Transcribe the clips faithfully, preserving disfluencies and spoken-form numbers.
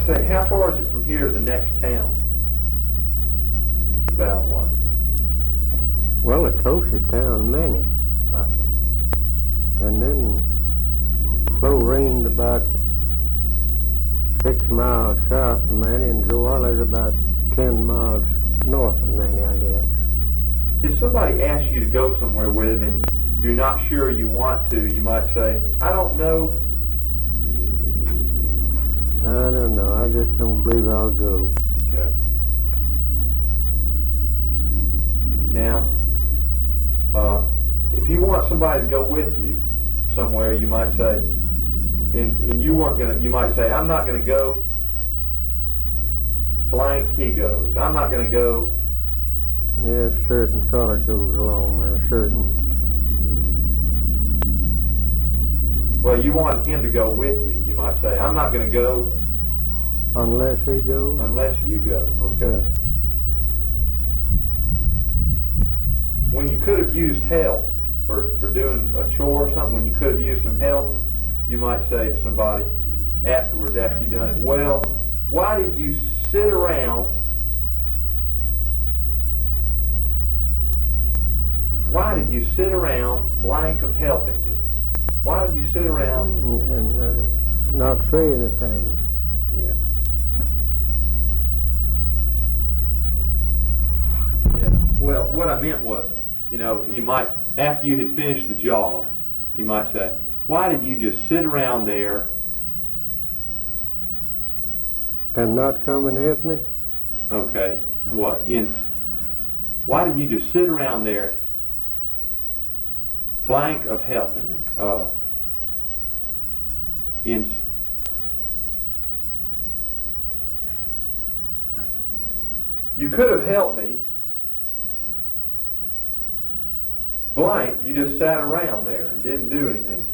say, how far is it from here to the next town? It's about what? Well, the closest town, Manny. I see. And then Florene's about six miles south of Manny, and Zoala's about ten miles north of Manny, I guess. If somebody asks you to go somewhere with them and you're not sure you want to, you might say, I don't know. I don't know. I just don't believe I'll go. Okay. Now, uh, if you want somebody to go with you somewhere, you might say, and, and you weren't gonna, you might say, I'm not gonna go. Blank, he goes. I'm not gonna go. Yeah, if certain fella goes along, or a certain. Well, you want him to go with you. You might say, I'm not gonna go. Unless he goes. Unless you go. Okay. Yeah. When you could have used help for, for doing a chore or something, when you could have used some help, you might say to somebody afterwards, after you've done it, well, why did you sit around, why did you sit around blank of helping me? Why did you sit around? And, and uh, not say anything. Yeah. Yeah. Well, what I meant was, you know, you might, after you had finished the job, you might say, why did you just sit around there? And not come and help me? Okay. What? In, why did you just sit around there blank of helping me? Uh, in, you could have helped me. Blank, you just sat around there and didn't do anything.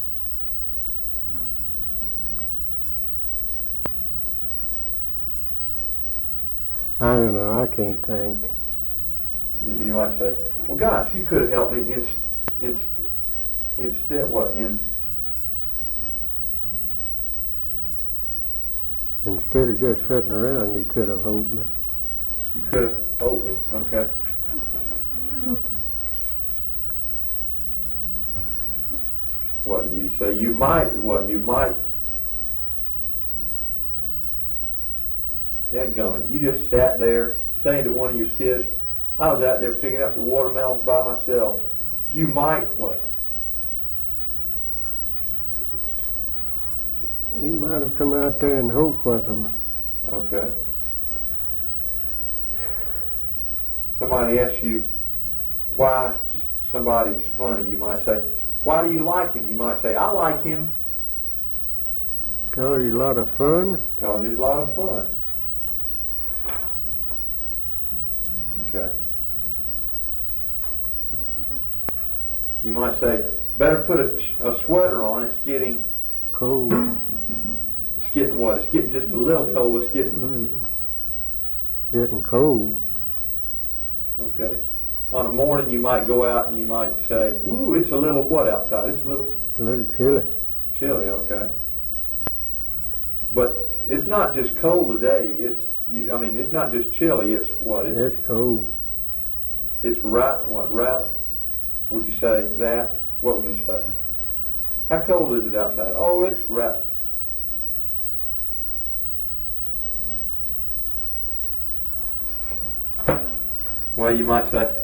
I don't know. I can't think. You, you might say, well, gosh, you could have helped me in, in, instead, what? In, Instead of just sitting around, you could have helped me. you could have helped me? Okay. What, you say you might, what, you might, dadgummit, you just sat there saying to one of your kids, I was out there picking up the watermelons by myself. You might, what? You might have come out there and hope with them. Okay. Somebody asks you why somebody's funny, you might say, why do you like him? You might say, I like him Because he's a lot of fun. because he's a lot of fun. Okay. You might say, better put a, ch- a sweater on, it's getting, Cold. it's getting what? It's getting just a little cold, it's getting, Mm. Getting cold. okay. On a morning you might go out and you might say, ooh, it's a little what outside? It's a little A little chilly. chilly, okay. But it's not just cold today, it's, you, I mean, it's not just chilly, it's what? It's, It's cold. it's right, what, right? Would you say that? What would you say? How cold is it outside? Oh, it's right. Well, you might say,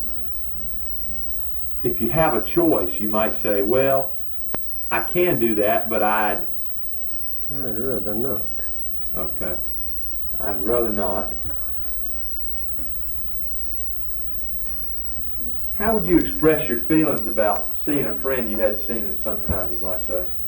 if you have a choice, you might say, well, I can do that, but I'd, I'd rather not. okay, I'd rather not. How would you express your feelings about seeing a friend you hadn't seen in some time, you might say?